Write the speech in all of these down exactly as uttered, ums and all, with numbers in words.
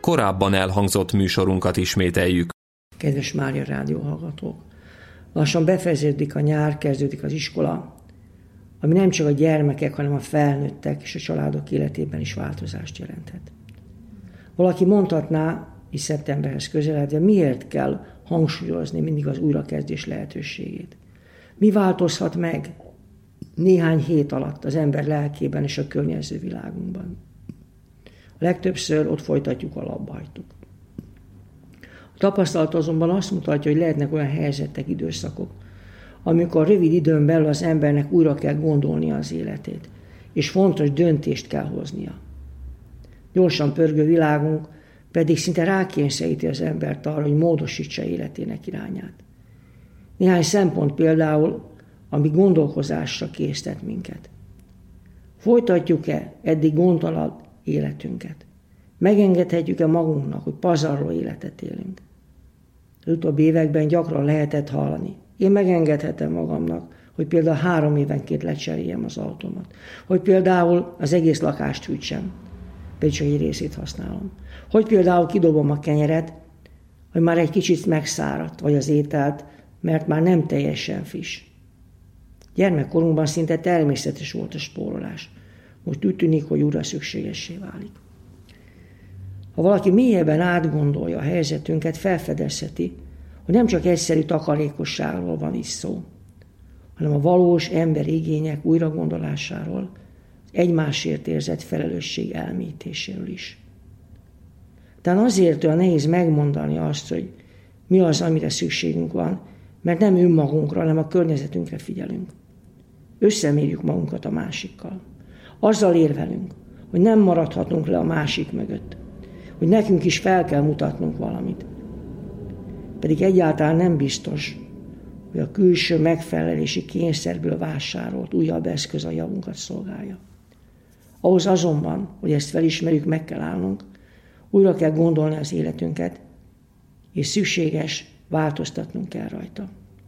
Korábban elhangzott műsorunkat ismételjük. Kedves Mária Rádió hallgatók! Lassan befejeződik a nyár, kezdődik az iskola, ami nem csak a gyermekek, hanem a felnőttek és a családok életében is változást jelenthet. Valaki mondhatná, és szeptemberhez közeledve, miért kell hangsúlyozni mindig az újrakezdés lehetőségét. Mi változhat meg néhány hét alatt az ember lelkében és a környező világunkban? A legtöbbször ott folytatjuk, a labba hagytuk. A tapasztalat azonban azt mutatja, hogy lehetnek olyan helyzetek, időszakok, amikor rövid időn belül az embernek újra kell gondolnia az életét, és fontos döntést kell hoznia. Gyorsan pörgő világunk pedig szinte rákényszeríti az embert arra, hogy módosítsa életének irányát. Néhány szempont például, ami gondolkozásra késztet minket. Folytatjuk-e eddig gondtalan életünket? Megengedhetjük-e magunknak, hogy pazarló életet élünk? Az utóbbi években gyakran lehetett hallani. Én megengedhetem magamnak, hogy például három évenként lecseréljem az autómat. Hogy például az egész lakást hűtsem, pedig csak egy részét használom. Hogy például kidobom a kenyeret, hogy már egy kicsit megszáradt, vagy az ételt, mert már nem teljesen friss. Gyermekkorunkban szinte természetes volt a spórolás. Most úgy tűnik, hogy újra szükségessé válik. Ha valaki mélyebben átgondolja a helyzetünket, felfedezheti, hogy nem csak egyszerű takarékosságról van is szó, hanem a valós emberi igények újragondolásáról, egymásért érzett felelősség elmélyítéséről is. Tehát azért olyan nehéz megmondani azt, hogy mi az, amire szükségünk van, mert nem önmagunkra, hanem a környezetünkre figyelünk. Összemérjük magunkat a másikkal. Azzal érvelünk, hogy nem maradhatunk le a másik mögött, hogy nekünk is fel kell mutatnunk valamit. Pedig egyáltalán nem biztos, hogy a külső megfelelési kényszerből vásárolt újabb eszköz a javunkat szolgálja. Ahhoz azonban, hogy ezt felismerjük, meg kell állnunk, újra kell gondolni az életünket, és szükséges változtatnunk kell rajta.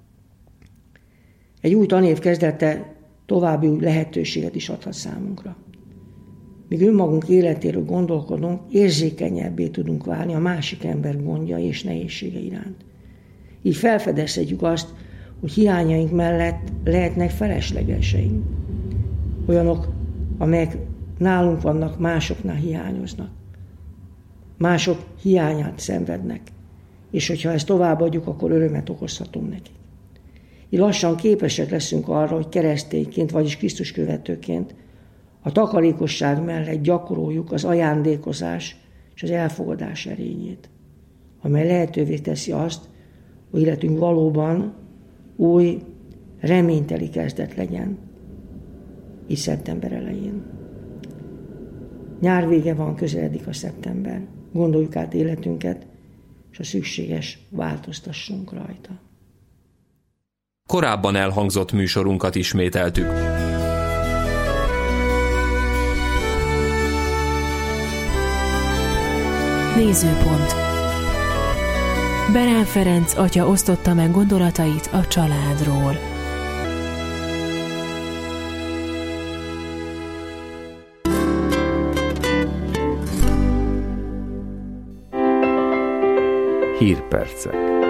Egy új tanév kezdete további új lehetőséget is adhat számunkra. Míg önmagunk életéről gondolkodunk, érzékenyebbé tudunk válni a másik ember gondja és nehézsége iránt. Így felfedezhetjük azt, hogy hiányaink mellett lehetnek feleslegeseink. Olyanok, amelyek nálunk vannak, másoknál hiányoznak. Mások hiányát szenvednek, és hogyha ezt továbbadjuk, akkor örömet okozhatunk nekik. Így lassan képesek leszünk arra, hogy keresztényként, vagyis Krisztus követőként a takarékosság mellett gyakoroljuk az ajándékozás és az elfogadás erényét, amely lehetővé teszi azt, hogy életünk valóban új, reményteli kezdet legyen, így szeptember elején. Nyár vége van, közeledik a szeptember. Gondoljuk át életünket, és a szükséges változtassunk rajta. Korábban elhangzott műsorunkat ismételtük. Nézőpont. Berán Ferenc atya osztotta meg gondolatait a családról. Hírpercek.